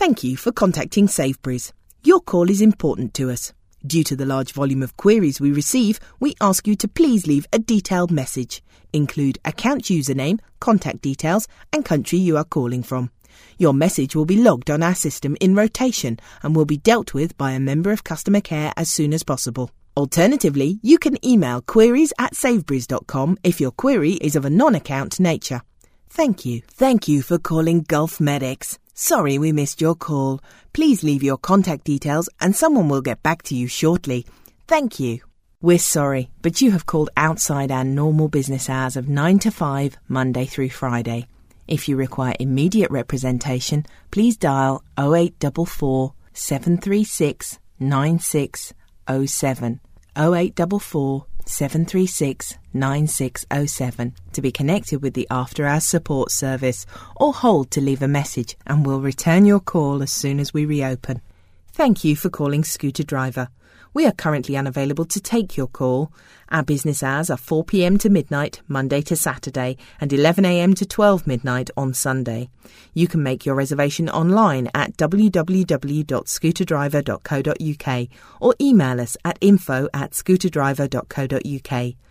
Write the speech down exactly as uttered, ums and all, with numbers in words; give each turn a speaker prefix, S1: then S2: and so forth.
S1: Thank you for contacting Sainsbury's. Your call is important to us. Due to the large volume of queries we receive, we ask you to please leave a detailed message. Include account username, contact details and country you are calling from. Your message will be logged on our system in rotation and will be dealt with by a member of customer care as soon as possible. Alternatively, you can email queries at sainsbury's dot com if your query is of a non-account nature. Thank you. Thank you for calling Gulf Medics. Sorry we missed your call. Please leave your contact details and someone will get back to you shortly. Thank you. We're sorry, but you have called outside our normal business hours of nine to five, Monday through Friday. If you require immediate representation, please dial oh eight four four, seven three six, nine six oh seven. oh eight four four, seven three six, nine six oh seven to be connected with the after-hours support service, or hold to leave a message and we'll return your call as soon as we reopen. Thank you for calling Scooter Driver. We are currently unavailable to take your call. Our business hours are four p m to midnight, Monday to Saturday, and eleven a m to twelve midnight on Sunday. You can make your reservation online at w w w dot scooter driver dot co dot u k or email us at info at scooter driver dot co dot u k.